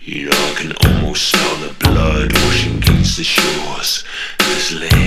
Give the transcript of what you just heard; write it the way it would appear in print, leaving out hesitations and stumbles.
You know I can almost smell the blood washing against the shores. This land